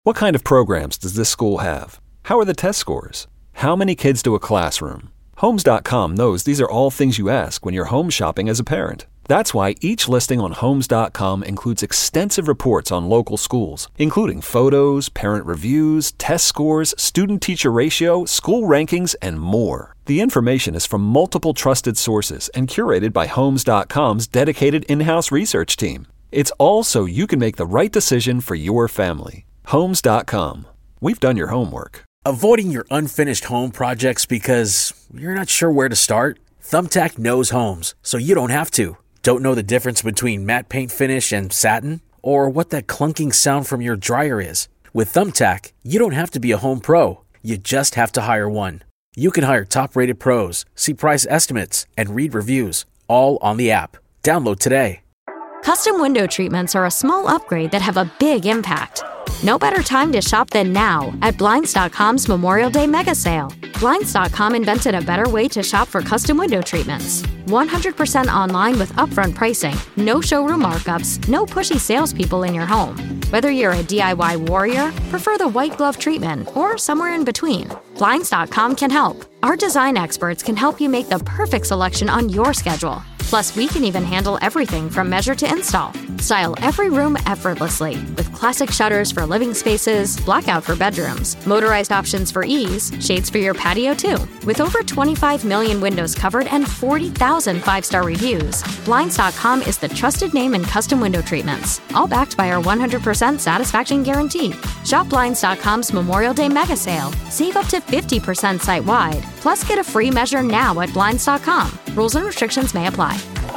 What kind of programs does this school have? How are the test scores? How many kids do a classroom? Homes.com knows these are all things you ask when you're home shopping as a parent. That's why each listing on Homes.com includes extensive reports on local schools, including photos, parent reviews, test scores, student-teacher ratio, school rankings, and more. The information is from multiple trusted sources and curated by Homes.com's dedicated in-house research team. It's all so you can make the right decision for your family. Homes.com. We've done your homework. Avoiding your unfinished home projects because you're not sure where to start? Thumbtack knows homes, so you don't have to. Don't know the difference between matte paint finish and satin? Or what that clunking sound from your dryer is? With Thumbtack, you don't have to be a home pro. You just have to hire one. You can hire top-rated pros, see price estimates, and read reviews, all on the app. Download today. Custom window treatments are a small upgrade that have a big impact. No better time to shop than now at Blinds.com's Memorial Day Mega Sale. Blinds.com invented a better way to shop for custom window treatments. 100% online with upfront pricing, no showroom markups, no pushy salespeople in your home. Whether you're a DIY warrior, prefer the white glove treatment, or somewhere in between, Blinds.com can help. Our design experts can help you make the perfect selection on your schedule. Plus, we can even handle everything from measure to install. Style every room effortlessly with classic shutters for living spaces, blackout for bedrooms, motorized options for ease, shades for your patio too. With over 25 million windows covered and 40,000 five-star reviews, Blinds.com is the trusted name in custom window treatments, all backed by our 100% satisfaction guarantee. Shop Blinds.com's Memorial Day Mega Sale. Save up to 50% site-wide. Plus, get a free measure now at Blinds.com. Rules and restrictions may apply.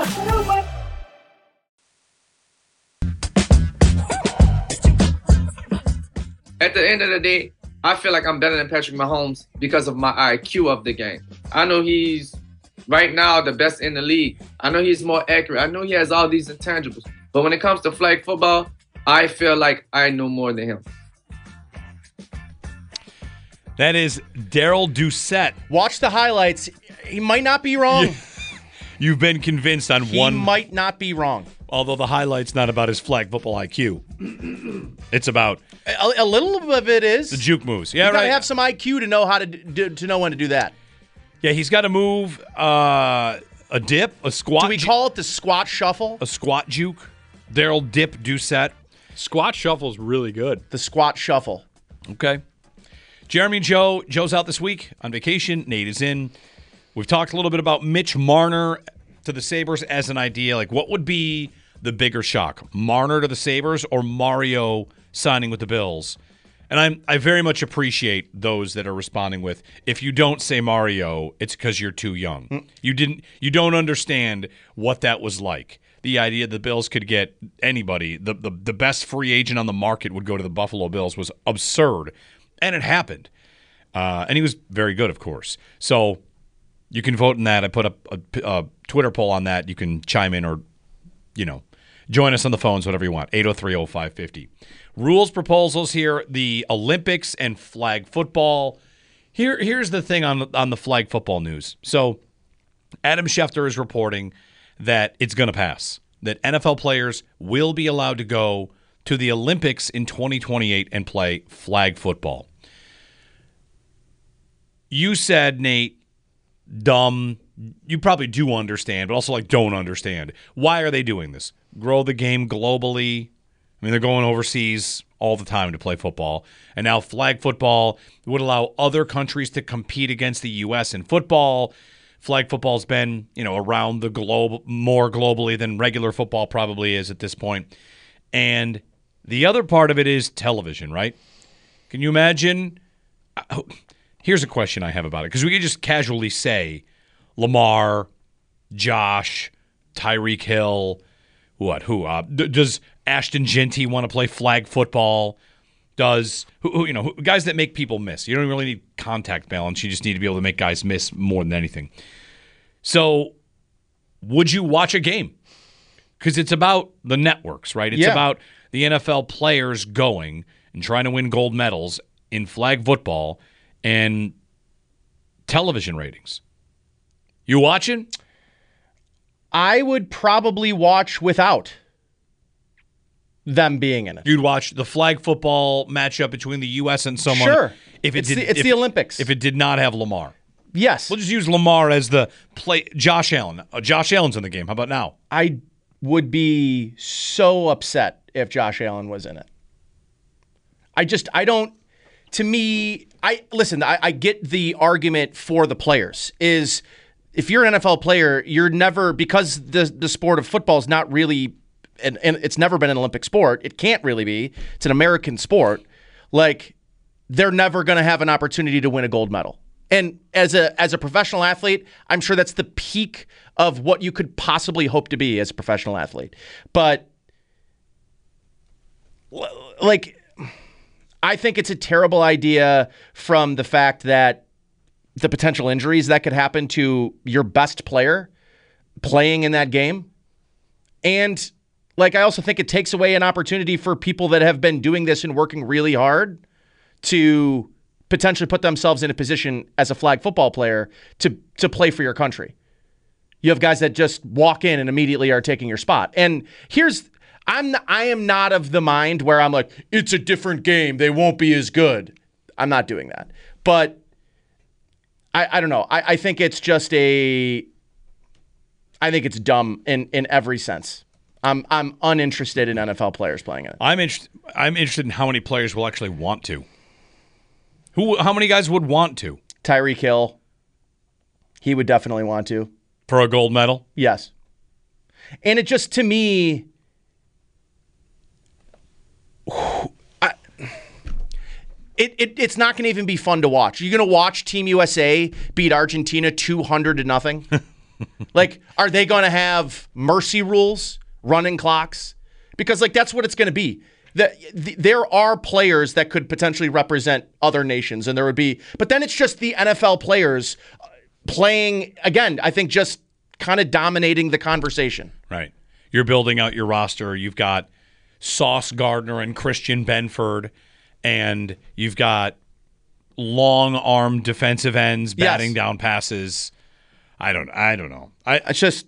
At the end of the day, I feel like I'm better than Patrick Mahomes because of my IQ of the game. I know he's right now the best in the league. I know he's more accurate. I know he has all these intangibles. But when it comes to flag football, I feel like I know more than him. That is Daryl Doucette. Watch the highlights. He might not be wrong. You've been convinced on one. He might not be wrong. Although the highlight's not about his flag football IQ. It's about a little of it is the juke moves. Yeah, you gotta right. have some IQ to know how to know when to do that. Yeah, he's got to move a dip, a squat. Do we call it the squat shuffle? A squat juke. Daryl Dip Doucette. Squat shuffle's really good. The squat shuffle. Okay. Jeremy and Joe. Joe's out this week on vacation. Nate is in. We've talked a little bit about Mitch Marner to the Sabres as an idea. Like, what would be the bigger shock? Marner to the Sabres or Mario signing with the Bills? And I very much appreciate those that are responding with, if you don't say Mario, it's because you're too young. You don't understand what that was like. The idea the Bills could get anybody, the best free agent on the market would go to the Buffalo Bills was absurd. And it happened. And he was very good, of course. So you can vote in that. I put up a Twitter poll on that. You can chime in or, join us on the phones, whatever you want. 803-0550. Rules proposals here, the Olympics and flag football. Here's the thing on the flag football news. So Adam Schefter is reporting that it's going to pass, that NFL players will be allowed to go to the Olympics in 2028 and play flag football. You said, Nate, dumb. You probably do understand, but also don't understand. Why are they doing this? Grow the game globally. I mean, they're going overseas all the time to play football. And now flag football would allow other countries to compete against the U.S. in football. Flag football's been, around the globe more globally than regular football probably is at this point. And the other part of it is television, right? Can you imagine? Here's a question I have about it, because we could just casually say Lamar, Josh, Tyreek Hill, who? Does Ashton Genty want to play flag football? Does guys that make people miss? You don't really need contact balance. You just need to be able to make guys miss more than anything. So, would you watch a game? Because it's about the networks, right? It's about the NFL players going and trying to win gold medals in flag football and television ratings. You watching? I would probably watch without. them being in it. You'd watch the flag football matchup between the U.S. and someone. Sure. If it's the Olympics. If it did not have Lamar. Yes. We'll just use Lamar as the play. Josh Allen. Josh Allen's in the game. How about now? I would be so upset if Josh Allen was in it. I get the argument for the players is if you're an NFL player, you're never, because the sport of football is not really, and it's never been an Olympic sport. It can't really be. It's an American sport. Like, they're never going to have an opportunity to win a gold medal. And as a professional athlete, I'm sure that's the peak of what you could possibly hope to be as a professional athlete. But, like, I think it's a terrible idea from the fact that the potential injuries that could happen to your best player playing in that game. And, like, I also think it takes away an opportunity for people that have been doing this and working really hard to potentially put themselves in a position as a flag football player to play for your country. You have guys that just walk in and immediately are taking your spot. And I am not of the mind where I'm like, it's a different game, they won't be as good. I'm not doing that. But I don't know. I think it's just I think it's dumb in every sense. I'm uninterested in NFL players playing it. I'm interested in how many players will actually want to. How many guys would want to? Tyreek Hill. He would definitely want to. For a gold medal? Yes. And it just, to me, it's not going to even be fun to watch. You're going to watch Team USA beat Argentina 200-0. Like, are they going to have mercy rules, running clocks? Because, like, that's what it's going to be. There are players that could potentially represent other nations, and there would be, but then it's just the NFL players playing, again, I think just kind of dominating the conversation. Right. You're building out your roster. You've got Sauce Gardner and Christian Benford, and you've got long-armed defensive ends batting down passes. I don't know. It's just,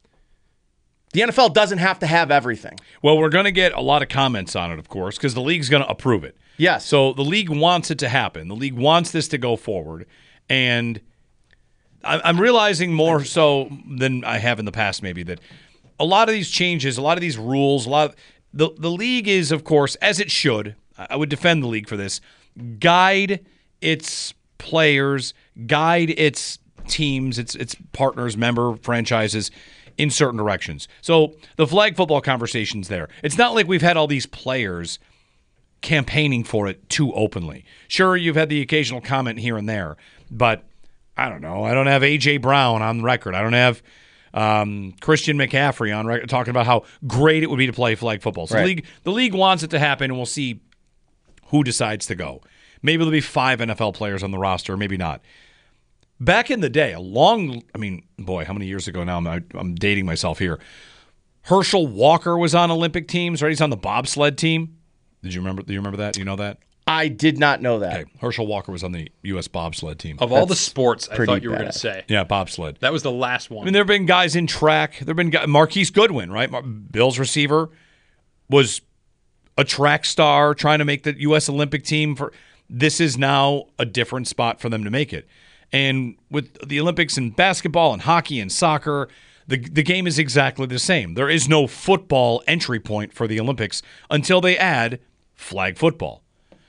the NFL doesn't have to have everything. Well, we're going to get a lot of comments on it, of course, because the league's going to approve it. Yes. So the league wants it to happen. The league wants this to go forward. And I'm realizing more so than I have in the past maybe that a lot of these changes, a lot of these rules, the league is, of course, as it should, I would defend the league for this, guide its players, guide its teams, its partners, member franchises in certain directions. So the flag football conversation's there. It's not like we've had all these players campaigning for it too openly. Sure, you've had the occasional comment here and there, but I don't know. I don't have A.J. Brown on record. I don't have Christian McCaffrey on record talking about how great it would be to play flag football. So right. the league wants it to happen, and we'll see who decides to go. Maybe there'll be 5 NFL players on the roster, maybe not. Back in the day, how many years ago now? I'm dating myself here. Herschel Walker was on Olympic teams, right? He's on the bobsled team. Do you remember that? Do you know that? I did not know that. Okay. Herschel Walker was on the U.S. bobsled team. Of all the sports, I thought you were going badass. to say. Yeah, bobsled. That was the last one. I mean, there have been guys in track. There have been Marquise Goodwin, right? Bills receiver was a track star trying to make the U.S. Olympic team. This is now a different spot for them to make it. And with the Olympics in basketball and hockey and soccer, the game is exactly the same. There is no football entry point for the Olympics until they add flag football.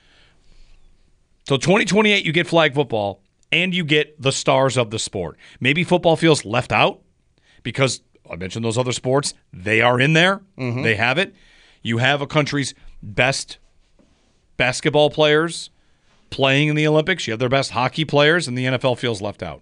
So 2028, you get flag football, and you get the stars of the sport. Maybe football feels left out because I mentioned those other sports. They are in there. Mm-hmm. They have it. You have a country's best basketball players playing in the Olympics. You have their best hockey players, and the NFL feels left out.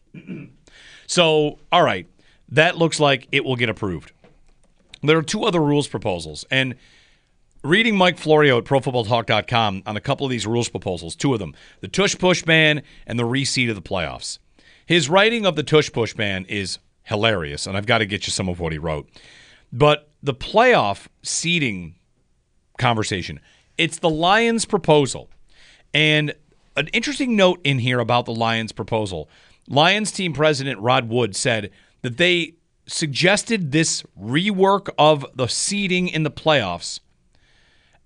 So, all right, that looks like it will get approved. There are 2 other rules proposals, and reading Mike Florio at ProFootballTalk.com on a couple of these rules proposals, 2 of them, the tush-push ban and the reseed of the playoffs. His writing of the tush-push ban is hilarious, and I've got to get you some of what he wrote. But the playoff seeding conversation, it's the Lions' proposal. And an interesting note in here about the Lions' proposal, Lions team president Rod Wood said that they suggested this rework of the seeding in the playoffs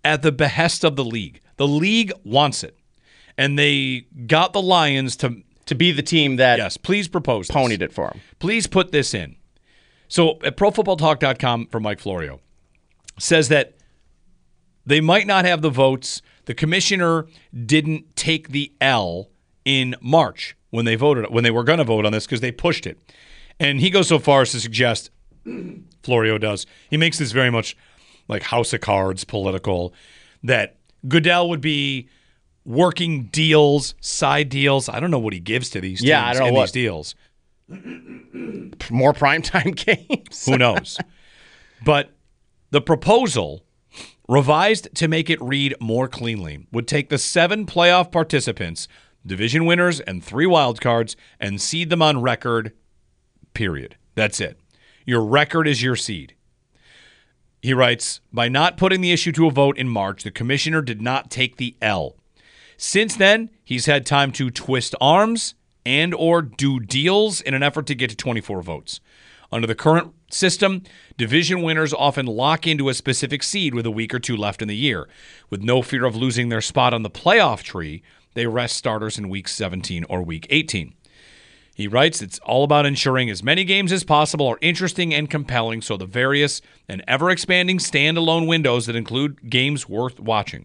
at the behest of the league. The league wants it. And they got the Lions to be the team that yes, please propose this. ponied it for them. Please put this in. So at ProFootballTalk.com for Mike Florio says that they might not have the votes. The commissioner didn't take the L in March when they were going to vote on this because they pushed it. And he goes so far as to suggest, Florio does, he makes this very much like House of Cards political, that Goodell would be working deals, side deals. I don't know what he gives to these teams I don't know in what. these deals. More primetime games. Who knows? But the proposal, revised to make it read more cleanly, would take the 7 playoff participants, division winners, and 3 wild cards, and seed them on record, period. That's it. Your record is your seed. He writes, by not putting the issue to a vote in March, the commissioner did not take the L. Since then, he's had time to twist arms and or do deals in an effort to get to 24 votes. Under the current system, division winners often lock into a specific seed with a week or two left in the year. With no fear of losing their spot on the playoff tree, they rest starters in week 17 or week 18. He writes, it's all about ensuring as many games as possible are interesting and compelling, so the various and ever-expanding standalone windows that include games worth watching.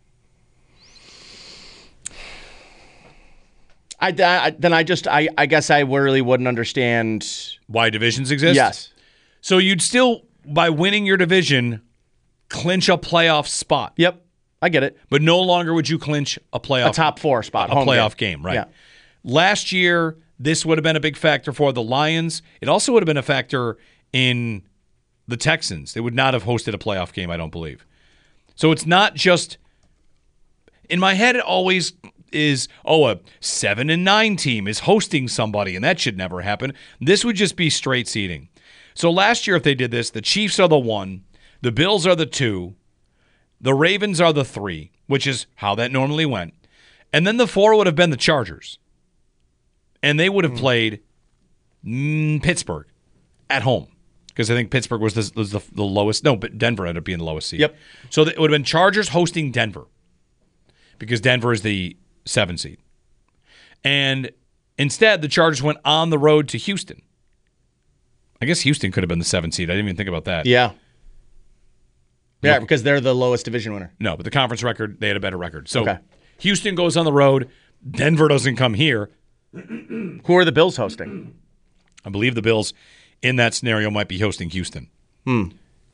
I guess I really wouldn't understand why divisions exist? Yes. So you'd still, by winning your division, clinch a playoff spot. Yep, I get it. But no longer would you clinch a playoff, a top 4 spot, a playoff game, right? Yeah. Last year, this would have been a big factor for the Lions. It also would have been a factor in the Texans. They would not have hosted a playoff game, I don't believe. So it's not just, in my head, it always is, a 7-9 team is hosting somebody, and that should never happen. This would just be straight seeding. So last year, if they did this, the Chiefs are the 1, the Bills are the 2, the Ravens are the 3, which is how that normally went. And then the 4 would have been the Chargers. And they would have played Pittsburgh at home. Because I think Pittsburgh was the lowest. No, but Denver ended up being the lowest seed. Yep. So it would have been Chargers hosting Denver. Because Denver is the 7 seed. And instead, the Chargers went on the road to Houston. I guess Houston could have been the 7 seed. I didn't even think about that. Yeah. Yeah, because they're the lowest division winner. No, but the conference record, they had a better record. So okay. Houston goes on the road. Denver doesn't come here. Who are the Bills hosting? I believe the Bills in that scenario might be hosting Houston. But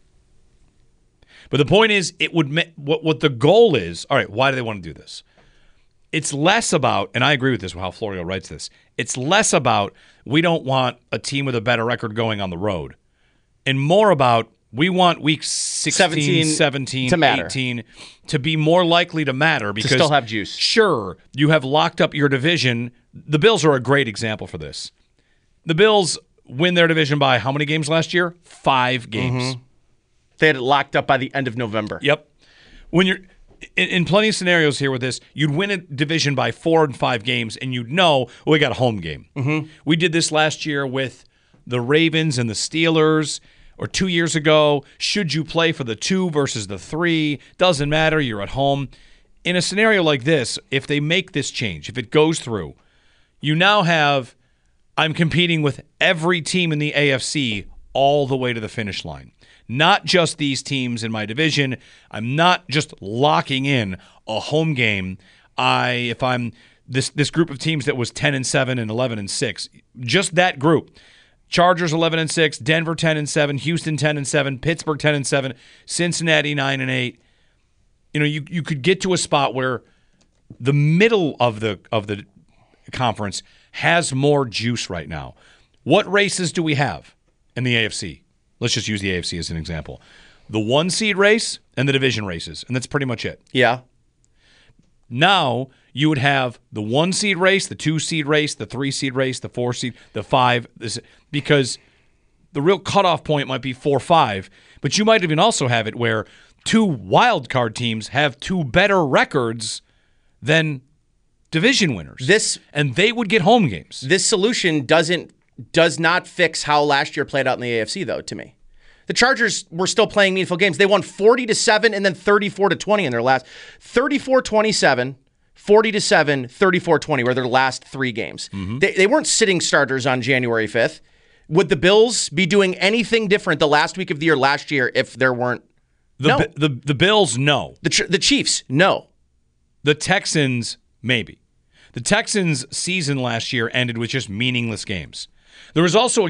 the point is, it would what the goal is. All right, why do they want to do this? It's less about, and I agree with this, how Florio writes this. It's less about we don't want a team with a better record going on the road, and more about we want weeks 16, 17, to matter. 18 to be more likely to matter because to still have juice. Sure, you have locked up your division. The Bills are a great example for this. The Bills win their division by how many games last year? 5 games. Mm-hmm. They had it locked up by the end of November. Yep. When you're in plenty of scenarios here with this, you'd win a division by 4 and 5 games, and you'd know, we got a home game. Mm-hmm. We did this last year with the Ravens and the Steelers, or 2 years ago. Should you play for the 2 versus the 3? Doesn't matter. You're at home. In a scenario like this, if they make this change, if it goes through, you now have, I'm competing with every team in the AFC all the way to the finish line. Not just these teams in my division. I'm not just locking in a home game. If I'm this group of teams that was 10-7 and 11-6, just that group. Chargers 11-6, Denver 10-7, Houston 10-7, Pittsburgh 10-7, Cincinnati 9-8. You know, you could get to a spot where the middle of the conference has more juice right now. What races do we have in the AFC? Let's just use the AFC as an example. The 1 seed race and the division races, and that's pretty much it. Yeah. Now you would have the 1 seed race, the 2 seed race, the 3 seed race, the 4 seed, the 5, because the real cutoff point might be 4-5, but you might even also have it where 2 wild card teams have 2 better records than division winners. And they would get home games. This solution does not fix how last year played out in the AFC, though, to me. The Chargers were still playing meaningful games. They won 40-7 and then 34-20 in their last 34-27, 40-7, 34-20 were their last 3 games. They weren't sitting starters on January 5th. Would the Bills be doing anything different the last week of the year last year if there weren't? No. The Bills, no. The Chiefs, no. The Texans, maybe. The Texans' season last year ended with just meaningless games. There was also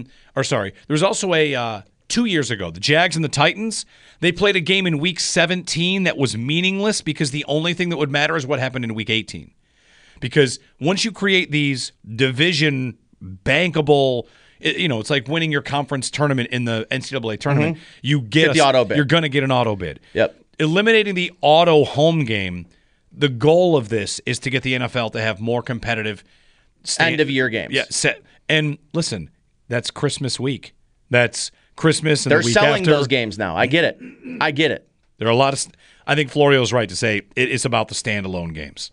a 2 years ago, the Jags and the Titans, they played a game in Week 17 that was meaningless because the only thing that would matter is what happened in Week 18. Because once you create these division bankable, it's like winning your conference tournament in the NCAA tournament. You get the auto bid. You're going to get an auto bid. Yep. Eliminating the auto home game, the goal of this is to get the NFL to have more competitive end-of-year games. Yeah, and listen, that's Christmas week. That's Christmas and They're the week selling after. those games now. I get it. There are a lot of. I think Florio's right to say it's about the standalone games.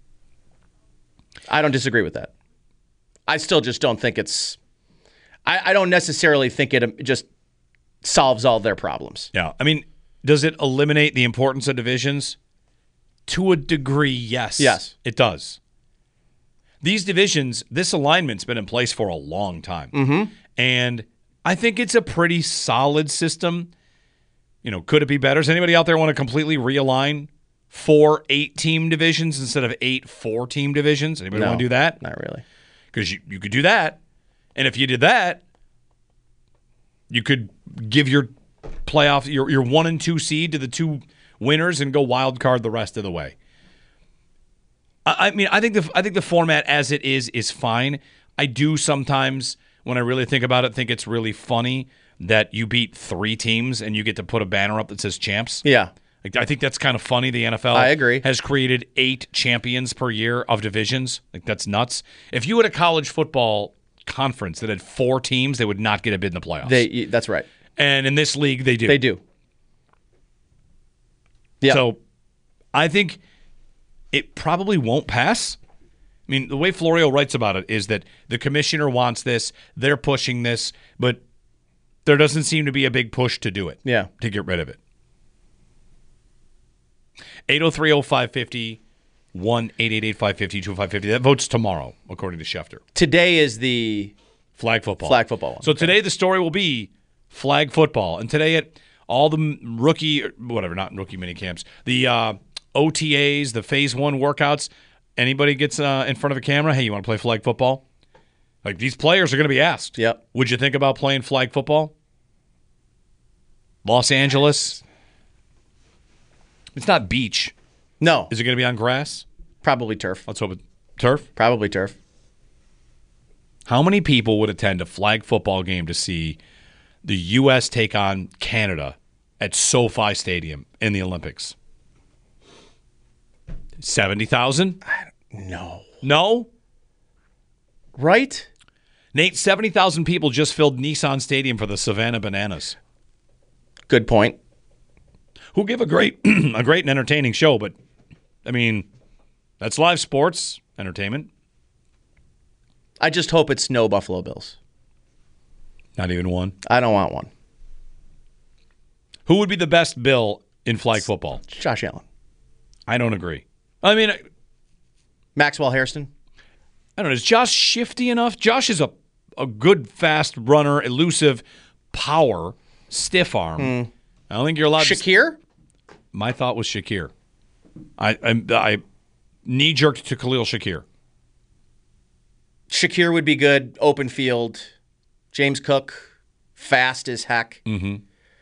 I don't disagree with that. I still just don't think it's. I don't necessarily think it just solves all their problems. Yeah, I mean, does it eliminate the importance of divisions? To a degree, yes. Yes, it does. These divisions, this alignment's been in place for a long time, and I think it's a pretty solid system. Could it be better? Does anybody out there want to completely realign 4 8-team divisions instead of 8 4-team divisions? Anybody want to do that? Not really. Because you could do that. And if you did that, you could give your playoff, your 1 and 2 seed to the 2 winners and go wild card the rest of the way. I mean, I think the format as it is fine. I do sometimes, when I really think about it, think it's really funny that you beat 3 teams and you get to put a banner up that says champs. Yeah. I think that's kind of funny. The NFL I agree. has created 8 champions per year of divisions. That's nuts. If you had a college football conference that had 4 teams, they would not get a bid in the playoffs. That's right. And in this league, they do. They do. Yeah. So I think it probably won't pass. I mean, the way Florio writes about it is that the commissioner wants this, they're pushing this, but there doesn't seem to be a big push to do it. Yeah. To get rid of it. 803-0550, 1-888-550-2550. That vote's tomorrow, according to Schefter. Today is the flag football. One. So today the story will be flag football. And today at all the not rookie mini camps, the OTAs, the phase 1 workouts, anybody gets in front of a camera, hey, you want to play flag football? Like, these players are going to be asked. Yep. Would you think about playing flag football? Los Angeles. It's not beach. No. Is it going to be on grass? Probably turf. Let's hope it's turf. Probably turf. How many people would attend a flag football game to see the U.S. take on Canada at SoFi Stadium in the Olympics? 70,000? No. No? Right? Nate, 70,000 people just filled Nissan Stadium for the Savannah Bananas. Good point. Who give a great and entertaining show, but, I mean, that's live sports entertainment. I just hope it's no Buffalo Bills. Not even one? I don't want one. Who would be the best Bill in flag football? Josh Allen. I don't agree. I mean, Maxwell Hairston. I don't know. Is Josh shifty enough? Josh is a good, fast runner, elusive, power, stiff arm. I don't think you're allowed Shakir? My thought was Shakir. I knee-jerked to Khalil Shakir. Shakir would be good. Open field. James Cook. Fast as heck. Mm-hmm.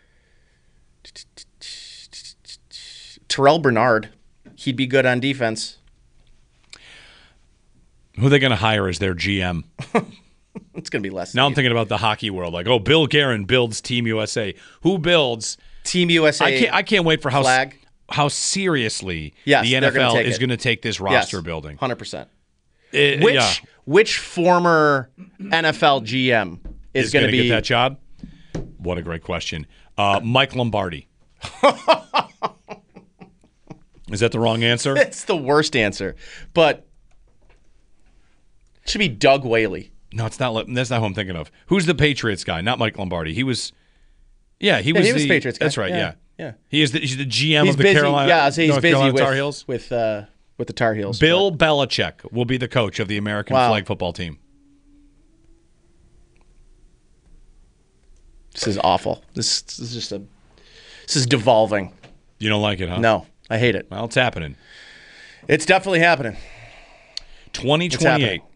Terrell Bernard. He'd be good on defense. Who are they going to hire as their GM? It's going to be less. Now I'm thinking about the hockey world. Like, Bill Guerin builds Team USA. Who builds Team USA? I can't wait for flag. How seriously yes, the NFL is going to take this roster yes, building. 100%. Which former NFL GM is going to get that job? What a great question. Mike Lombardi. Is that the wrong answer? It's the worst answer. But it should be Doug Whaley. No, it's not. That's not who I'm thinking of. Who's the Patriots guy? Not Mike Lombardi. He was Yeah, he was the Patriots guy. That's right. Yeah. Yeah. He's the GM He's of the busy. Carolina. Yeah, he's North busy Carolina with Tar Heels. with the Tar Heels. Bill Belichick will be the coach of the American flag football team. This is awful. This is devolving. You don't like it, huh? No, I hate it. Well, it's happening. It's definitely happening. 2028.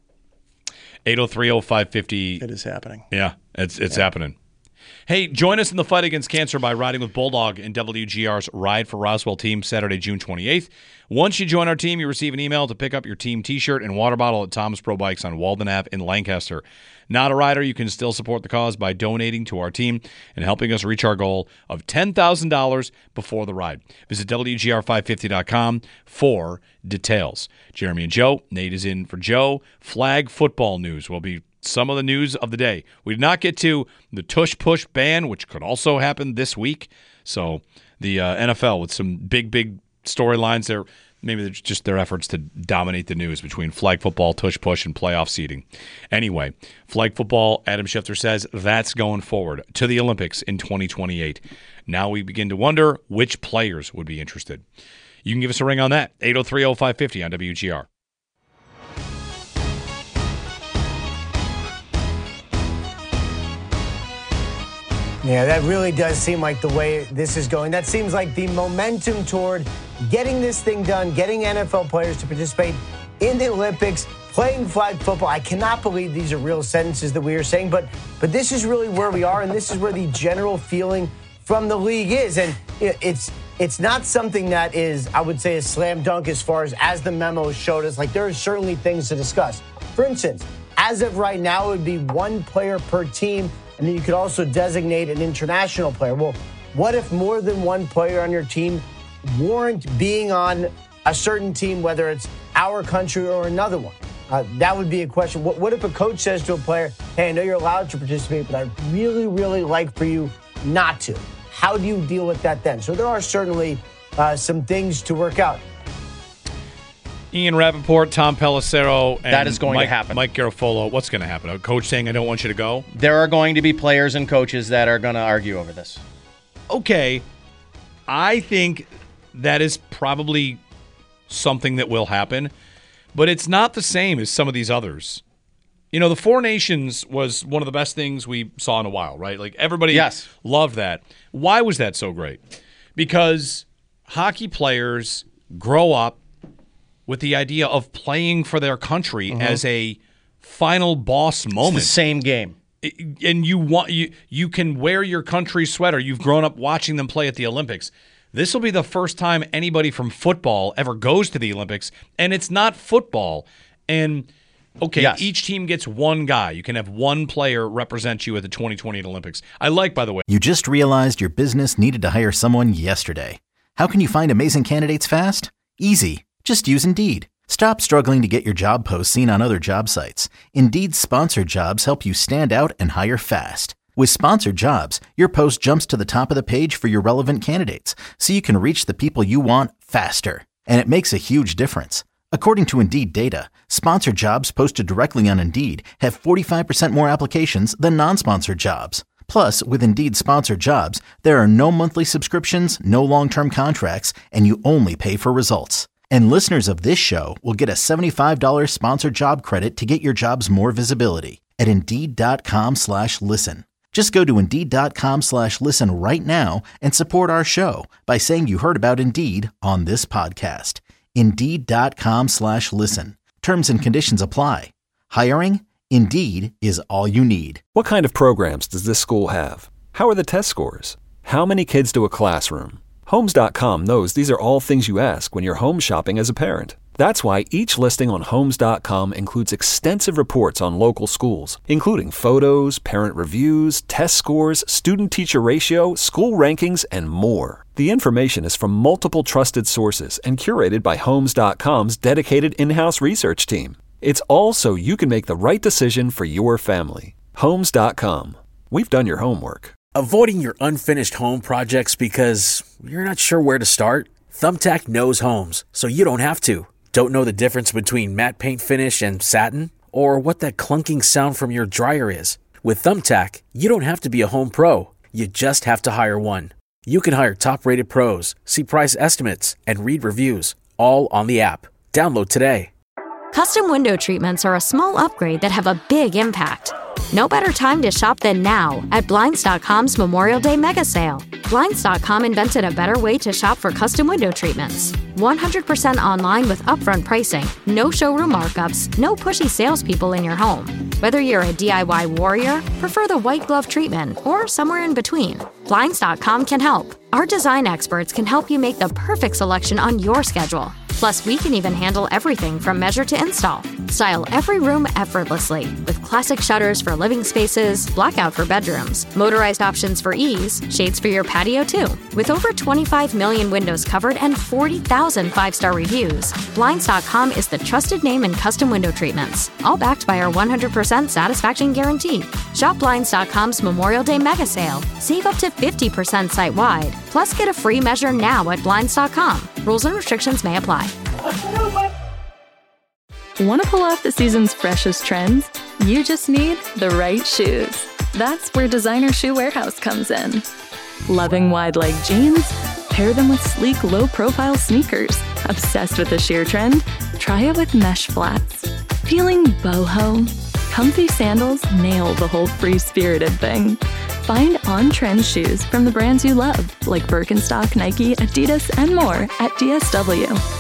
803-0550. It is happening. Yeah, it's happening. Hey, join us in the fight against cancer by riding with Bulldog in WGR's Ride for Roswell team Saturday, June 28th. Once you join our team, you receive an email to pick up your team T-shirt and water bottle at Tom's Pro Bikes on Walden Ave in Lancaster. Not a rider, you can still support the cause by donating to our team and helping us reach our goal of $10,000 before the ride. Visit WGR550.com for details. Jeremy and Joe. Nate is in for Joe. Flag football news will be some of the news of the day. We did not get to the tush-push ban, which could also happen this week. So the NFL with some big storylines there. Maybe it's just their efforts to dominate the news between flag football, tush-push, and playoff seeding. Anyway, flag football, Adam Schefter says, that's going forward to the Olympics in 2028. Now we begin to wonder which players would be interested. You can give us a ring on that, 803-0550 on WGR. Yeah, that really does seem like the way this is going. That seems like the momentum toward getting this thing done, getting NFL players to participate in the Olympics, playing flag football. I cannot believe these are real sentences that we are saying, but this is really where we are, and this is where the general feeling from the league is. And it's not something that is, I would say, a slam dunk as far as the memo showed us. Like, there are certainly things to discuss. For instance, as of right now, it would be one player per team, and then you could also designate an international player. Well, what if more than one player on your team warrant being on a certain team, whether it's our country or another one? That would be a question. What if a coach says to a player, hey, I know you're allowed to participate, but I'd really, really like for you not to? How do you deal with that then? So there are certainly some things to work out. Ian Rappaport, Tom Pelissero, and that is going to happen. Mike Garafolo. What's going to happen? A coach saying, I don't want you to go? There are going to be players and coaches that are going to argue over this. Okay. I think that is probably something that will happen, but it's not the same as some of these others. You know, the Four Nations was one of the best things we saw in a while, right? Like, everybody loved that. Why was that so great? Because hockey players grow up with the idea of playing for their country as a final boss moment. It's the same game. And you can wear your country's sweater. You've grown up watching them play at the Olympics. This will be the first time anybody from football ever goes to the Olympics, and it's not football. And each team gets one guy. You can have one player represent you at the 2028 Olympics. I like, by the way. You just realized your business needed to hire someone yesterday. How can you find amazing candidates fast? Easy. Just use Indeed. Stop struggling to get your job posts seen on other job sites. Indeed's sponsored jobs help you stand out and hire fast. With sponsored jobs, your post jumps to the top of the page for your relevant candidates, so you can reach the people you want faster. And it makes a huge difference. According to Indeed data, sponsored jobs posted directly on Indeed have 45% more applications than non-sponsored jobs. Plus, with Indeed sponsored jobs, there are no monthly subscriptions, no long-term contracts, and you only pay for results. And listeners of this show will get a $75 sponsored job credit to get your jobs more visibility at Indeed.com/listen. Just go to Indeed.com/listen right now and support our show by saying you heard about Indeed on this podcast. Indeed.com/listen. Terms and conditions apply. Hiring? Indeed is all you need. What kind of programs does this school have? How are the test scores? How many kids do a classroom? Homes.com knows these are all things you ask when you're home shopping as a parent. That's why each listing on Homes.com includes extensive reports on local schools, including photos, parent reviews, test scores, student-teacher ratio, school rankings, and more. The information is from multiple trusted sources and curated by Homes.com's dedicated in-house research team. It's all so you can make the right decision for your family. Homes.com. We've done your homework. Avoiding your unfinished home projects because you're not sure where to start? Thumbtack knows homes, so you don't have to. Don't know the difference between matte paint finish and satin? Or what that clunking sound from your dryer is? With Thumbtack, you don't have to be a home pro. You just have to hire one. You can hire top-rated pros, see price estimates, and read reviews, all on the app. Download today. Custom window treatments are a small upgrade that have a big impact. No better time to shop than now at Blinds.com's Memorial Day mega sale. Blinds.com invented a better way to shop for custom window treatments. 100% online with upfront pricing, no showroom markups, no pushy salespeople in your home. Whether you're a DIY warrior, prefer the white glove treatment, or somewhere in between, Blinds.com can help. Our design experts can help you make the perfect selection on your schedule. Plus, we can even handle everything from measure to install. Style every room effortlessly with classic shutters for living spaces, blackout for bedrooms, motorized options for ease, shades for your patio too. With over 25 million windows covered and 40,000 5-star reviews, Blinds.com is the trusted name in custom window treatments, all backed by our 100% satisfaction guarantee. Shop Blinds.com's Memorial Day mega sale. Save up to 50% site-wide. Plus, get a free measure now at Blinds.com. Rules and restrictions may apply. Want to pull off the season's freshest trends? You just need the right shoes. That's where Designer Shoe Warehouse comes in. Loving wide leg jeans? Pair them with sleek, low-profile sneakers. Obsessed with the sheer trend? Try it with mesh flats. Feeling boho? Comfy sandals nail the whole free-spirited thing. Find on-trend shoes from the brands you love, like Birkenstock, Nike, Adidas, and more at DSW.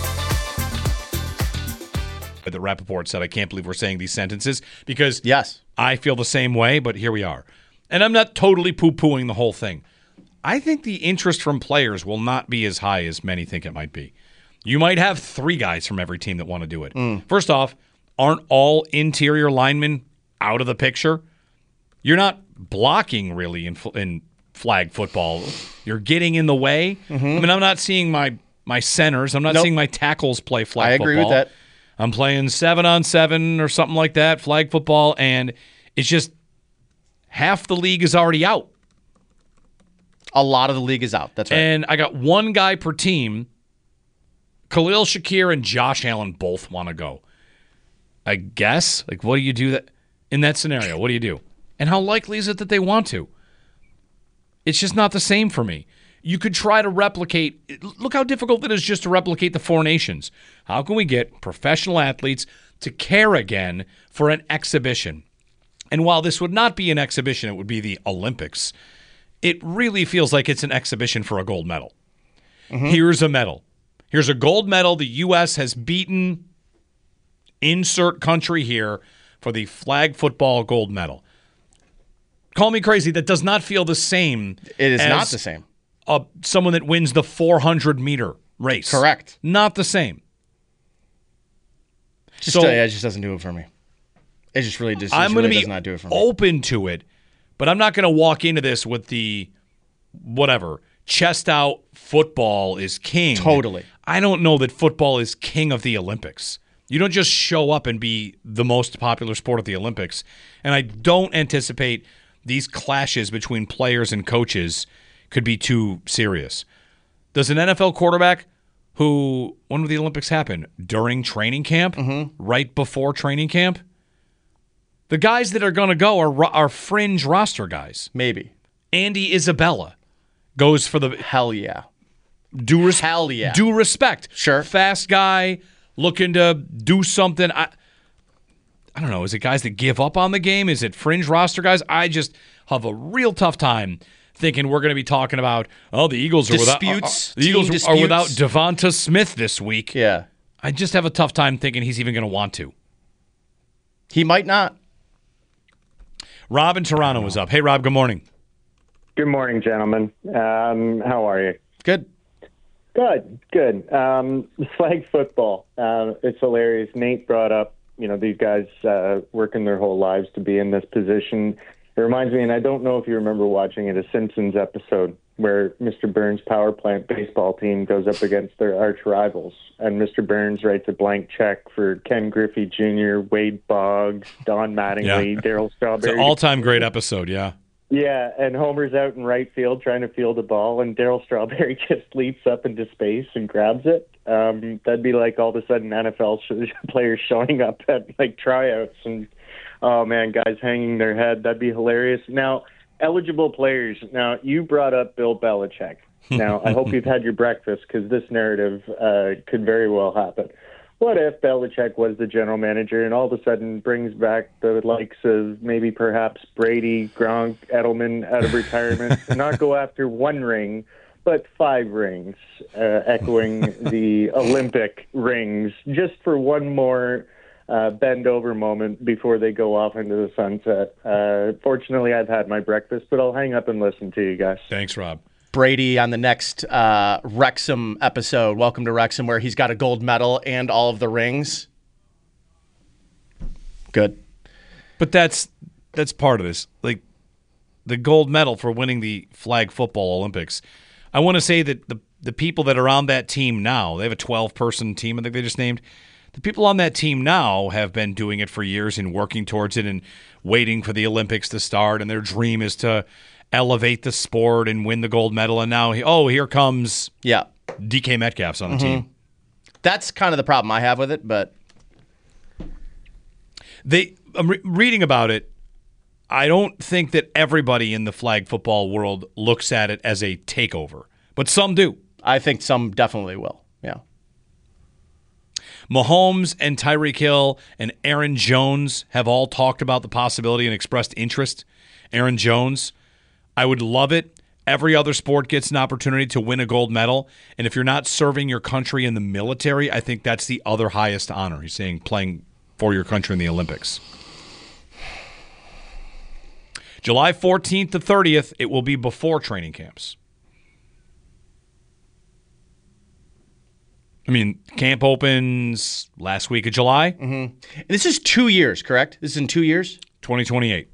That Rappaport said, I can't believe we're saying these sentences because Yes. I feel the same way, but here we are. And I'm not totally poo-pooing the whole thing. I think the interest from players will not be as high as many think it might be. You might have 3 guys from every team that want to do it. First off, aren't all interior linemen out of the picture? You're not blocking really in flag football. You're getting in the way. I mean, I'm not seeing my centers. I'm not seeing my tackles play flag football. I agree with that. I'm playing 7-on-7 or something like that, flag football, and it's just half the league is already out. A lot of the league is out. That's right. And I got one guy per team. Khalil Shakir and Josh Allen both want to go. I guess. Like, what do you do in that scenario? What do you do? And how likely is it that they want to? It's just not the same for me. You could try to replicate. Look how difficult it is just to replicate the 4 nations. How can we get professional athletes to care again for an exhibition? And while this would not be an exhibition, it would be the Olympics. It really feels like it's an exhibition for a gold medal. Here's a medal. Here's a gold medal. The U.S. has beaten insert country here for the flag football gold medal. Call me crazy. That does not feel the same. It is not the same. Someone that wins the 400-meter race. Correct. Not the same. It just doesn't do it for me. It just really does. I'm going to be does not do it for me. open to it, but I'm not going to walk into this with the whatever chest out. Football is king. Totally. I don't know that football is king of the Olympics. You don't just show up and be the most popular sport at the Olympics, and I don't anticipate these clashes between players and coaches could be too serious. Does an NFL quarterback who, when would the Olympics happen? During training camp? Right before training camp? The guys that are going to go are fringe roster guys. Maybe. Andy Isabella goes for the... Hell yeah. Hell yeah. Due respect. Sure. Fast guy, looking to do something. I don't know. Is it guys that give up on the game? Is it fringe roster guys? I just have a real tough time thinking we're going to be talking about, the Eagles are without Devonta Smith this week. Yeah. I just have a tough time thinking he's even going to want to. He might not. Rob in Toronto was up. Hey, Rob, good morning. Good morning, gentlemen. How are you? Good. Good. Flag football. It's hilarious. Nate brought up, these guys working their whole lives to be in this position. It reminds me, and I don't know if you remember watching it, a Simpsons episode where Mr. Burns' power plant baseball team goes up against their arch rivals, and Mr. Burns writes a blank check for Ken Griffey Jr., Wade Boggs, Don Mattingly, Darryl Strawberry. It's an all-time great episode, yeah. Yeah, and Homer's out in right field trying to field a ball, and Darryl Strawberry just leaps up into space and grabs it. That'd be like all of a sudden NFL players showing up at like tryouts and, oh man, guys hanging their head. That'd be hilarious. Now, eligible players. Now, you brought up Bill Belichick. Now, I hope you've had your breakfast because this narrative could very well happen. What if Belichick was the general manager and all of a sudden brings back the likes of maybe perhaps Brady, Gronk, Edelman out of retirement and not go after 1 ring, but 5 rings, echoing the Olympic rings, just for one more bend over moment before they go off into the sunset. Fortunately, I've had my breakfast, but I'll hang up and listen to you guys. Thanks, Rob. Brady on the next Wrexham episode, Welcome to Wrexham, where he's got a gold medal and all of the rings. Good. But that's part of this. Like, the gold medal for winning the flag football Olympics. I want to say that the people that are on that team now, they have a 12-person team I think they just named. The people on that team now have been doing it for years and working towards it and waiting for the Olympics to start, and their dream is to elevate the sport and win the gold medal. And now, here comes DK Metcalf's on the team. That's kind of the problem I have with it, but I'm reading about it. I don't think that everybody in the flag football world looks at it as a takeover, but some do. I think some definitely will, yeah. Mahomes and Tyreek Hill and Aaron Jones have all talked about the possibility and expressed interest. Aaron Jones, I would love it. Every other sport gets an opportunity to win a gold medal, and if you're not serving your country in the military, I think that's the other highest honor. He's saying playing for your country in the Olympics. July 14th to 30th, it will be before training camps. I mean, camp opens last week of July. Mm-hmm. And this is 2 years, correct? This is in 2 years? 2028.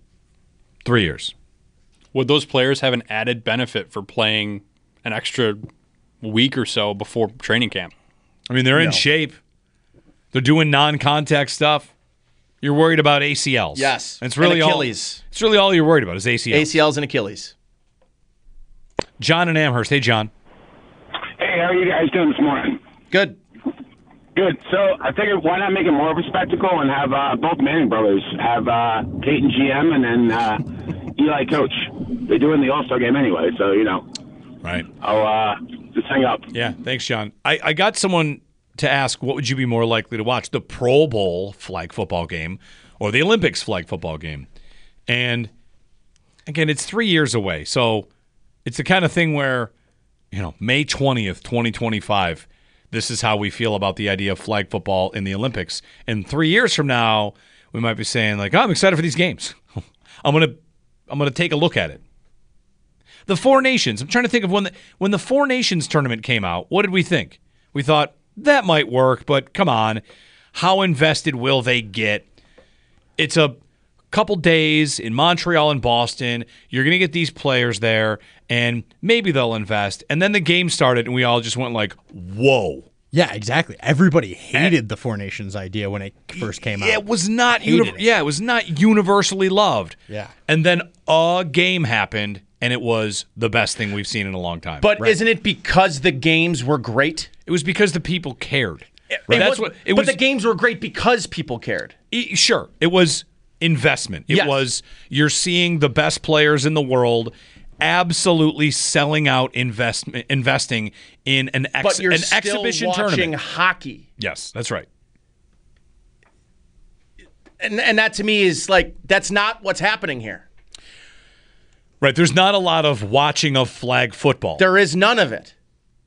3 years. Would those players have an added benefit for playing an extra week or so before training camp? I mean, they're in shape. They're doing non-contact stuff. You're worried about ACLs. Yes. It's really and Achilles. It's really all you're worried about is ACLs. ACLs and Achilles. John in Amherst. Hey, John. Hey, how are you guys doing this morning? Good. Good. So I figured why not make it more of a spectacle and have both Manning brothers have Peyton GM and then Eli coach. They're doing the All-Star game anyway, so, Right. I'll just hang up. Yeah, thanks, John. I got someone to ask, what would you be more likely to watch, the Pro Bowl flag football game or the Olympics flag football game? And, again, it's 3 years away, so it's the kind of thing where, May 20th, 2025, this is how we feel about the idea of flag football in the Olympics. And 3 years from now, we might be saying, like, I'm excited for these games. I'm gonna take a look at it. The Four Nations. I'm trying to think of when the Four Nations tournament came out, what did we think? We thought, that might work, but come on. How invested will they get? It's a couple days in Montreal and Boston. You're going to get these players there, and maybe they'll invest. And then the game started, and we all just went like, whoa. Yeah, exactly. Everybody hated the Four Nations idea when it first came out. It was not it was not universally loved. Yeah. And then a game happened, and it was the best thing we've seen in a long time. But isn't it because the games were great? It was because the people cared. But the games were great because people cared. Sure. It was investment. It was you're seeing the best players in the world absolutely selling out investing in an exhibition tournament. Hockey. Yes, that's right. And that to me is like, that's not what's happening here. Right. There's not a lot of watching of flag football. There is none of it.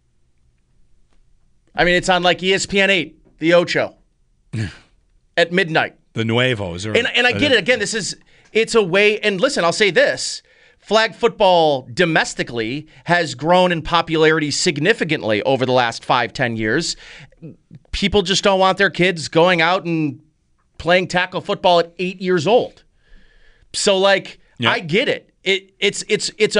I mean, it's on like ESPN 8, the Ocho, at midnight. The Nuevos. And I get it. Again, it's a way, and listen, I'll say this. Flag football domestically has grown in popularity significantly over the last 5-10 years. People just don't want their kids going out and playing tackle football at 8 years old. So, like, I get it. It's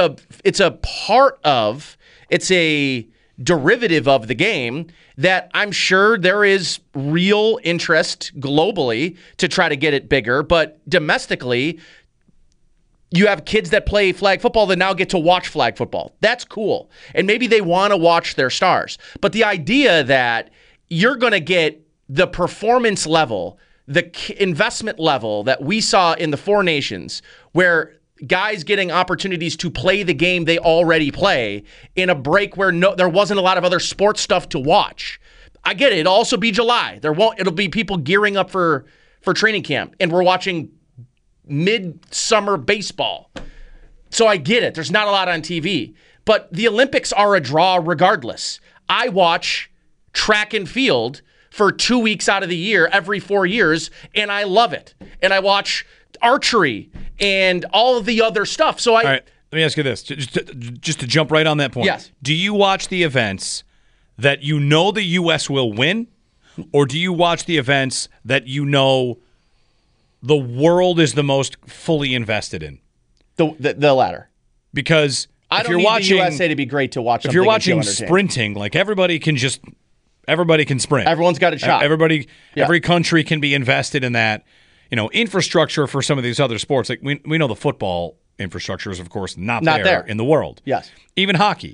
a derivative of the game that I'm sure there is real interest globally to try to get it bigger, but domestically, you have kids that play flag football that now get to watch flag football. That's cool. And maybe they want to watch their stars. But the idea that you're going to get the performance level, the investment level that we saw in the Four Nations, where guys getting opportunities to play the game they already play in a break where there wasn't a lot of other sports stuff to watch. I get it. It'll also be July. It'll be people gearing up for training camp, and we're watching midsummer baseball. So I get it. There's not a lot on TV. But the Olympics are a draw regardless. I watch track and field for 2 weeks out of the year, every 4 years, and I love it. And I watch archery and all of the other stuff. So all right, let me ask you this, just to jump right on that point. Yes. Do you watch the events that you know the U.S. will win, or do you watch the events that you know the world is the most fully invested in? The latter. Because I don't need the USA to be great to watch. If you're watching sprinting, like everybody can sprint. Everyone's got a shot. Every country can be invested in that. Infrastructure for some of these other sports. Like we know the football infrastructure is, of course, not there in the world. Yes. Even hockey.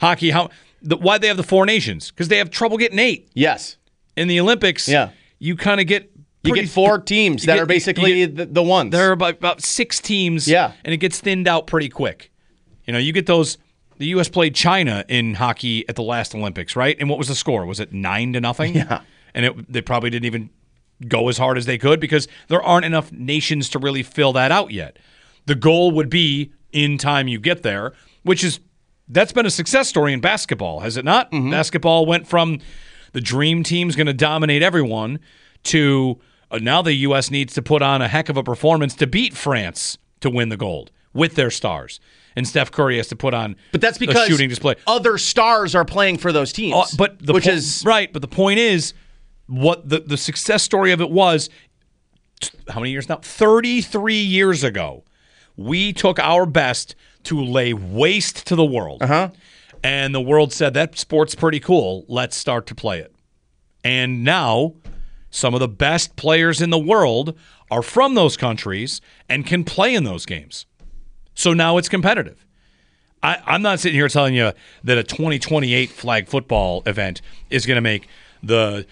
Why they have the Four Nations? Because they have trouble getting 8. Yes. In the Olympics, you kind of get... You get 4 teams that are basically the ones. There are about 6 teams, and it gets thinned out pretty quick. You get those... The U.S. played China in hockey at the last Olympics, right? And what was the score? Was it 9-0? Yeah. And they probably didn't even go as hard as they could because there aren't enough nations to really fill that out yet. The goal would be in time you get there, that's been a success story in basketball, has it not? Mm-hmm. Basketball went from the dream team's going to dominate everyone to now the U.S. needs to put on a heck of a performance to beat France to win the gold with their stars. And Steph Curry has to put on but that's because a shooting display. Other stars are playing for those teams. But the point is, what the success story of it was, how many years now? 33 years ago, we took our best to lay waste to the world. Uh-huh. And the world said, that sport's pretty cool. Let's start to play it. And now, some of the best players in the world are from those countries and can play in those games. So now it's competitive. I'm not sitting here telling you that a 2028 flag football event is going to make the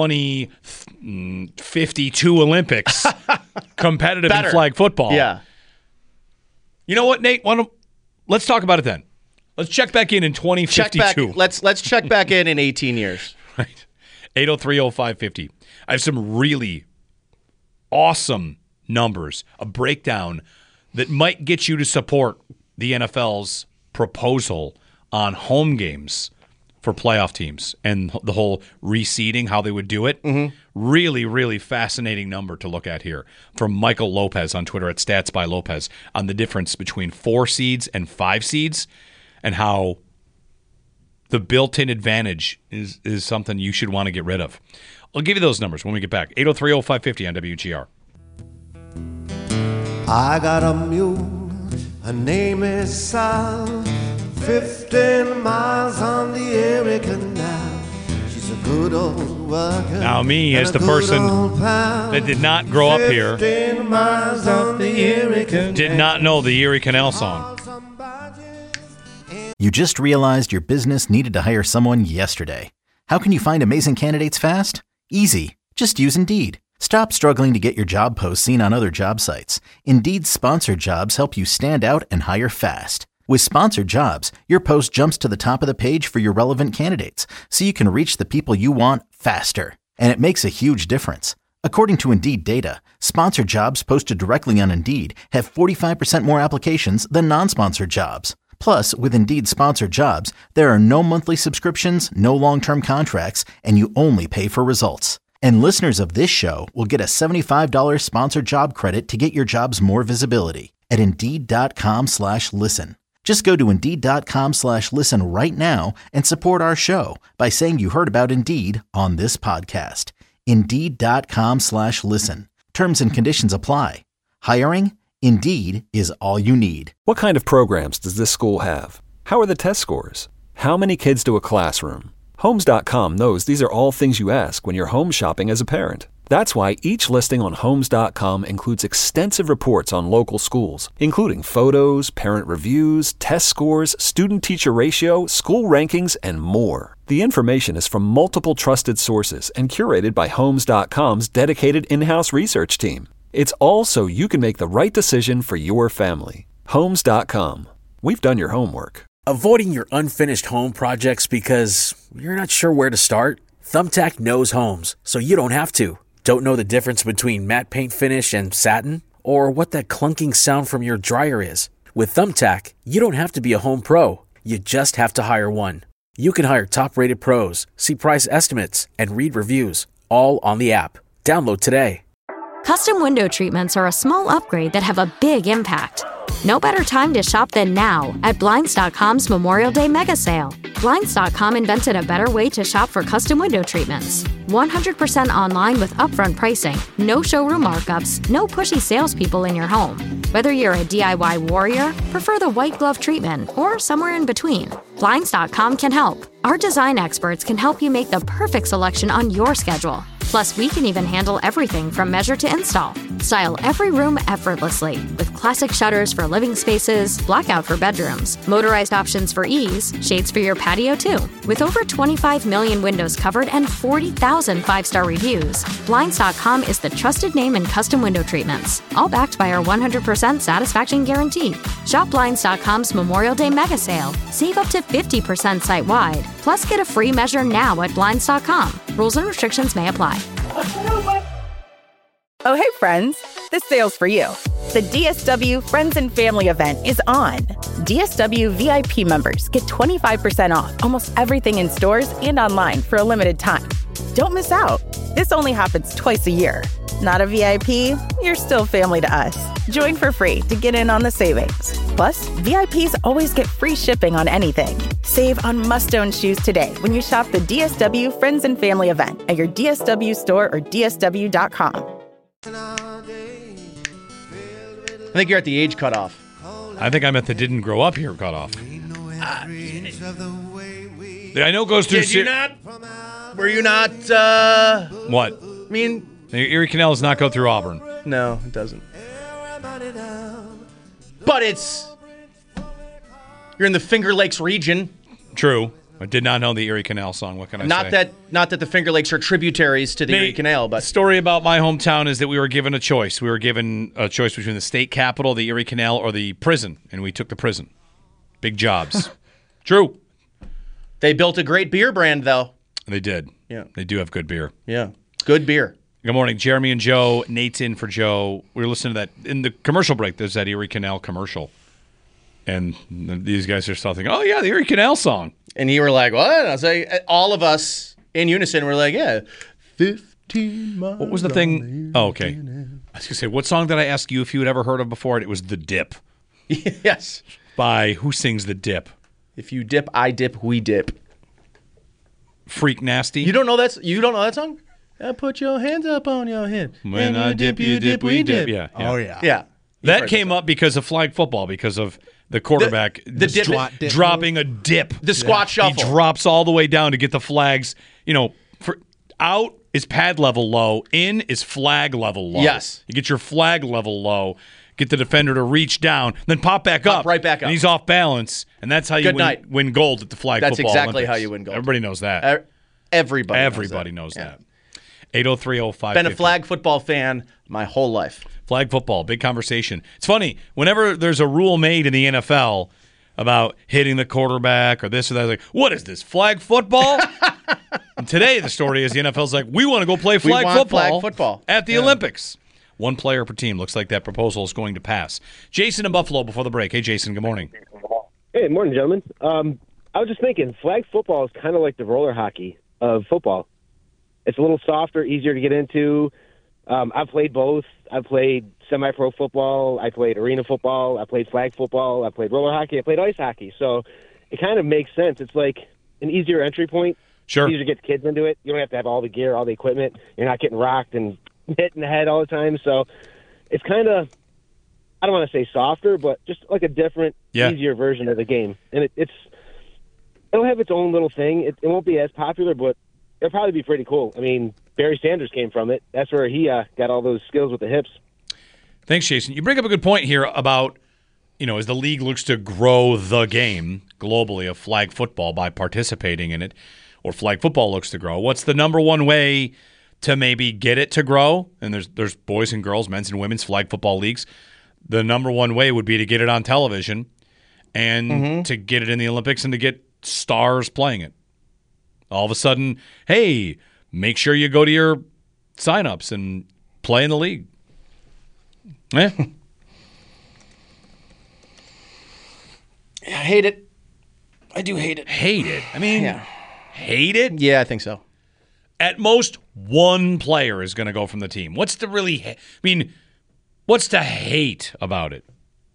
2052 Olympics competitive in flag football. Yeah. You know what, Nate? Let's talk about it then. Let's check back in 2052. Let's check back in 18 years. Right. 803-0550. I have some really awesome numbers, a breakdown that might get you to support the NFL's proposal on home games for playoff teams and the whole reseeding, how they would do it. Mm-hmm. Really, really fascinating number to look at here from Michael Lopez on Twitter at StatsByLopez on the difference between 4 seeds and 5 seeds and how the built-in advantage is something you should want to get rid of. I'll give you those numbers when we get back. 803-0550 on WGR. I got a mule, her name is Sal, 15 miles on the Erie Canal. She's a good old worker. Now me, as the person that did not grow up here, did not know the Erie Canal song. You just realized your business needed to hire someone yesterday. How can you find amazing candidates fast? Easy. Just use Indeed. Stop struggling to get your job posts seen on other job sites. Indeed's sponsored jobs help you stand out and hire fast. With sponsored jobs, your post jumps to the top of the page for your relevant candidates, so you can reach the people you want faster. And it makes a huge difference. According to Indeed data, sponsored jobs posted directly on Indeed have 45% more applications than non-sponsored jobs. Plus, with Indeed sponsored jobs, there are no monthly subscriptions, no long-term contracts, and you only pay for results. And listeners of this show will get a $75 sponsored job credit to get your jobs more visibility at Indeed.com/listen. Just go to Indeed.com/listen right now and support our show by saying you heard about Indeed on this podcast. Indeed.com/listen. Terms and conditions apply. Hiring? Indeed is all you need. What kind of programs does this school have? How are the test scores? How many kids do a classroom? Homes.com knows these are all things you ask when you're home shopping as a parent. That's why each listing on Homes.com includes extensive reports on local schools, including photos, parent reviews, test scores, student-teacher ratio, school rankings, and more. The information is from multiple trusted sources and curated by Homes.com's dedicated in-house research team. It's all so you can make the right decision for your family. Homes.com. We've done your homework. Avoiding your unfinished home projects because you're not sure where to start? Thumbtack knows homes, so you don't have to. Don't know the difference between matte paint finish and satin? Or what that clunking sound from your dryer is? With Thumbtack, you don't have to be a home pro. You just have to hire one. You can hire top-rated pros, see price estimates, and read reviews, all on the app. Download today. Custom window treatments are a small upgrade that have a big impact. No better time to shop than now at Blinds.com's Memorial Day mega sale. Blinds.com invented a better way to shop for custom window treatments. 100% online with upfront pricing, no showroom markups, no pushy salespeople in your home. Whether you're a DIY warrior, prefer the white glove treatment, or somewhere in between, Blinds.com can help. Our design experts can help you make the perfect selection on your schedule. Plus, we can even handle everything from measure to install. Style every room effortlessly with classic shutters for living spaces, blackout for bedrooms, motorized options for ease, shades for your patio too. With over 25 million windows covered and 40,000 five-star reviews, Blinds.com is the trusted name in custom window treatments, all backed by our 100% satisfaction guarantee. Shop Blinds.com's Memorial Day mega sale. Save up to 50% site-wide. Plus, get a free measure now at Blinds.com. Rules and restrictions may apply. Oh, hey, friends. This sale's for you. The DSW Friends and Family event is on. DSW VIP members get 25% off almost everything in stores and online for a limited time. Don't miss out. This only happens twice a year. Not a VIP? You're still family to us. Join for free to get in on the savings. Plus, VIPs always get free shipping on anything. Save on must-own shoes today when you shop the DSW Friends and Family event at your DSW store or DSW.com. I think you're at the age cutoff. I think I'm at the didn't grow up here cutoff. I know it goes through... Did you not? Were you not... What? I mean... Erie Canal does not go through Auburn. No, it doesn't. But it's... You're in the Finger Lakes region. True. I did not know the Erie Canal song. What can I say? Not that the Finger Lakes are tributaries to the Erie Canal, but... The story about my hometown is that we were given a choice. We were given a choice between the state capitol, the Erie Canal, or the prison, and we took the prison. Big jobs. True. They built a great beer brand, though. They did. Yeah. They do have good beer. Yeah. Good beer. Good morning, Jeremy and Joe. Nate's in for Joe. We were listening to that in the commercial break. There's that Erie Canal commercial. And these guys are still thinking, oh, yeah, the Erie Canal song. And you were like, what? I was like, all of us in unison were like, yeah, 15 miles. What was the thing? Oh, okay. I was going to say, what song did I ask you if you had ever heard of before? It was The Dip. Yes. By who sings The Dip? If you dip, I dip, we dip. Freak Nasty? You don't know that song? Put your hands up on your head. When I dip, you dip, we dip. Yeah. Oh, yeah. Yeah. That came up because of flag football, because of the quarterback dropping a dip. The squat shuffle. He drops all the way down to get the flags. You know, for out is pad level low, in is flag level low. Yes. You get your flag level low, get the defender to reach down, then pop back up. Right back up. And he's off balance, and that's how you win gold at the flag That's football exactly Olympics. how you win gold. Everybody knows that. Everybody knows Yeah. that. 8030550. Been a flag football fan my whole life. Flag football, big conversation. It's funny, whenever there's a rule made in the NFL about hitting the quarterback or this or that, like, what is this, flag football? And today the story is the NFL's like, we want to go play flag football at the Olympics. One player per team. Looks like that proposal is going to pass. Jason in Buffalo before the break. Hey, Jason, good morning. Hey, morning, gentlemen. I was just thinking, flag football is kind of like the roller hockey of football. It's a little softer, easier to get into. I've played both. I've played semi-pro football. I played arena football. I played flag football. I played roller hockey. I played ice hockey. So it kind of makes sense. It's like an easier entry point. Sure. It's easier to get kids into it. You don't have to have all the gear, all the equipment. You're not getting rocked and hit in the head all the time. So it's kind of, I don't want to say softer, but just like a different, easier version of the game. And it'll have its own little thing. It won't be as popular, but it'll probably be pretty cool. I mean, Barry Sanders came from it. That's where he got all those skills with the hips. Thanks, Jason. You bring up a good point here about, as the league looks to grow the game globally of flag football by participating in it, or flag football looks to grow. What's the number one way to maybe get it to grow? And there's boys and girls, men's and women's flag football leagues. the number one way would be to get it on television and to get it in the Olympics and to get stars playing it. All of a sudden, hey, make sure you go to your signups and play in the league. Yeah. I hate it. I do hate it. Hate it? I mean, hate it? Yeah, I think so. At most, one player is going to go from the team. What's to really what's to hate about it?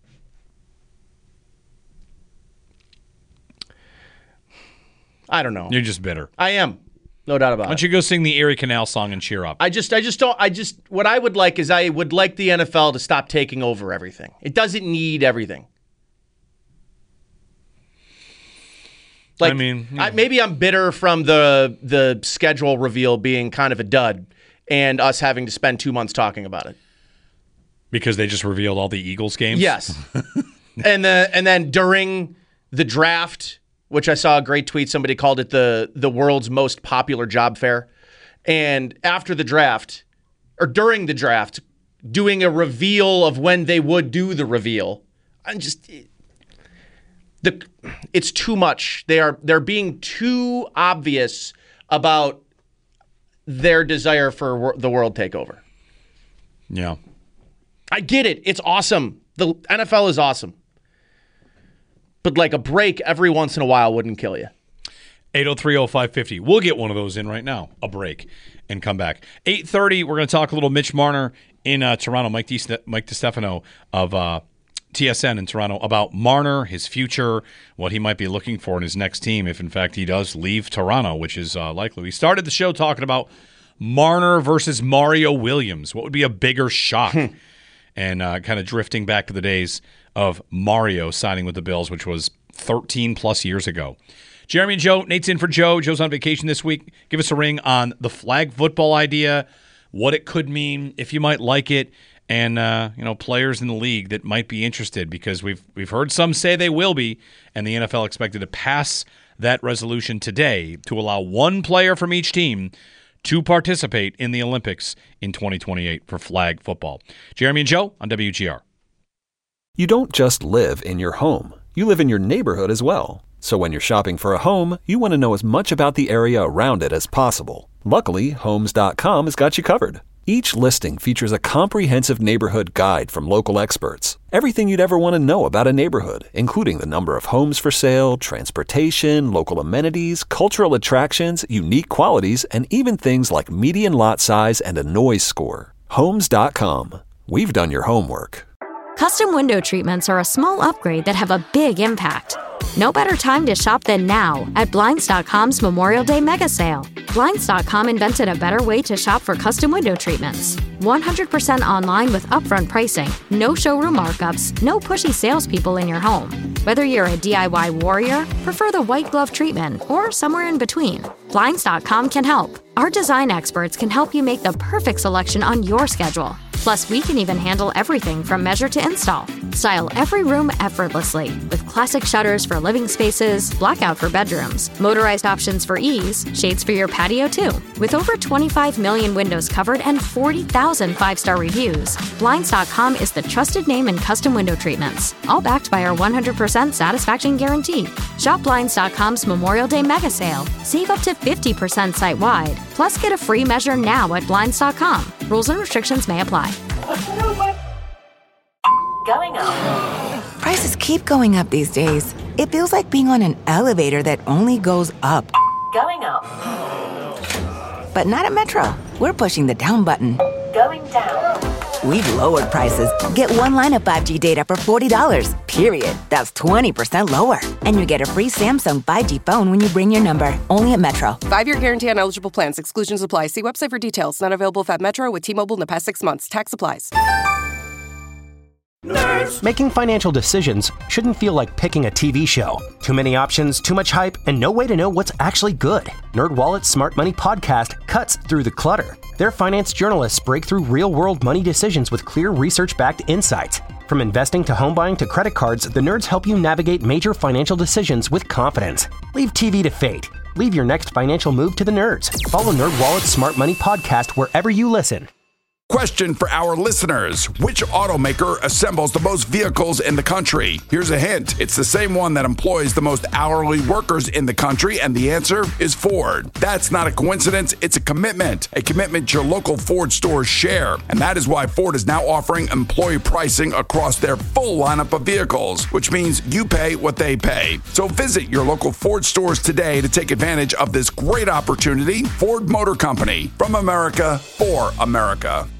I don't know. You're just bitter. I am. No doubt about it. Why don't you go sing the Erie Canal song and cheer up? What I would like is I would like the NFL to stop taking over everything. It doesn't need everything. Like, maybe I'm bitter from the schedule reveal being kind of a dud and us having to spend 2 months talking about it. Because they just revealed all the Eagles games? Yes. and then during the draft, which I saw a great tweet, somebody called it the world's most popular job fair. And after the draft, or during the draft, doing a reveal of when they would do the reveal. It's too much. They're being too obvious about their desire for the world takeover. Yeah. I get it. It's awesome. The NFL is awesome. But like a break every once in a while wouldn't kill you. 803-0550. We'll get one of those in right now. A break and come back. 8:30, we're going to talk a little Mitch Marner in Toronto. Mike DiStefano of TSN in Toronto about Marner, his future, what he might be looking for in his next team if, in fact, he does leave Toronto, which is likely. We started the show talking about Marner versus Mario Williams. What would be a bigger shock? And kind of drifting back to the days of Mario signing with the Bills, which was 13-plus years ago. Jeremy and Joe, Nate's in for Joe. Joe's on vacation this week. Give us a ring on the flag football idea, what it could mean, if you might like it, and players in the league that might be interested, because we've heard some say they will be, and the NFL expected to pass that resolution today to allow one player from each team to participate in the Olympics in 2028 for flag football. Jeremy and Joe on WGR. You don't just live in your home. You live in your neighborhood as well. So when you're shopping for a home, you want to know as much about the area around it as possible. Luckily, Homes.com has got you covered. Each listing features a comprehensive neighborhood guide from local experts. Everything you'd ever want to know about a neighborhood, including the number of homes for sale, transportation, local amenities, cultural attractions, unique qualities, and even things like median lot size and a noise score. Homes.com. We've done your homework. Custom window treatments are a small upgrade that have a big impact. No better time to shop than now at Blinds.com's Memorial Day mega sale. Blinds.com invented a better way to shop for custom window treatments. 100% online with upfront pricing, no showroom markups, no pushy salespeople in your home. Whether you're a DIY warrior, prefer the white glove treatment, or somewhere in between, Blinds.com can help. Our design experts can help you make the perfect selection on your schedule. Plus, we can even handle everything from measure to install. Style every room effortlessly with classic shutters for living spaces, blackout for bedrooms, motorized options for ease, shades for your patio too. With over 25 million windows covered and 40,000 5-star reviews, Blinds.com is the trusted name in custom window treatments, all backed by our 100% satisfaction guarantee. Shop Blinds.com's Memorial Day mega sale. Save up to 50% site-wide. Plus, get a free measure now at Blinds.com. Rules and restrictions may apply. Going up. Prices keep going up these days. It feels like being on an elevator that only goes up. Going up. But not at Metro. We're pushing the down button. Going down. We've lowered prices. Get one line of 5G data for $40, period. That's 20% lower. And you get a free Samsung 5G phone when you bring your number. Only at Metro. 5-year guarantee on eligible plans. Exclusions apply. See website for details. Not available at Metro with T-Mobile in the past 6 months. Tax applies. Nerds. Making financial decisions shouldn't feel like picking a TV show. Too many options, too much hype, and no way to know what's actually good. NerdWallet's Smart Money Podcast cuts through the clutter. Their finance journalists break through real-world money decisions with clear research-backed insights. From investing to home buying to credit cards, the nerds help you navigate major financial decisions with confidence. Leave TV to fate. Leave your next financial move to the nerds. Follow NerdWallet's Smart Money Podcast wherever you listen. Question for our listeners. Which automaker assembles the most vehicles in the country? Here's a hint. It's the same one that employs the most hourly workers in the country, and the answer is Ford. That's not a coincidence. It's a commitment your local Ford stores share. And that is why Ford is now offering employee pricing across their full lineup of vehicles, which means you pay what they pay. So visit your local Ford stores today to take advantage of this great opportunity. Ford Motor Company, from America for America.